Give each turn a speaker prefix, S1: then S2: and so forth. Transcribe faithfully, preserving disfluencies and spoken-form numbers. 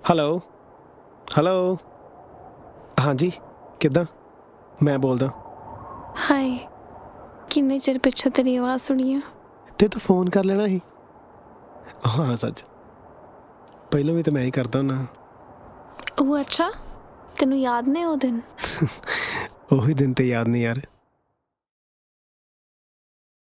S1: Hello hello ਹਾਂਜੀ ਕਿੱਦਾਂ ਮੈਂ ਬੋਲਦਾ
S2: ਹਾਏ ਕਿੰਨੇ ਚਿਰ ਪਿੱਛੋਂ ਤੇਰੀ ਆਵਾਜ਼ ਸੁਣੀ ਆ।
S1: ਤੇ ਤੂੰ ਫੋਨ ਕਰ ਲੈਣਾ ਸੀ। ਹਾਂ ਸੱਚ ਪਹਿਲਾਂ ਵੀ ਤਾਂ ਮੈਂ ਹੀ ਕਰਦਾ ਹੁੰਦਾ।
S2: ਉਹ ਅੱਛਾ ਤੈਨੂੰ ਯਾਦ ਨਹੀਂ ਉਹ ਦਿਨ?
S1: ਉਹੀ ਦਿਨ ਤੇ ਯਾਦ ਨਹੀਂ ਯਾਰ।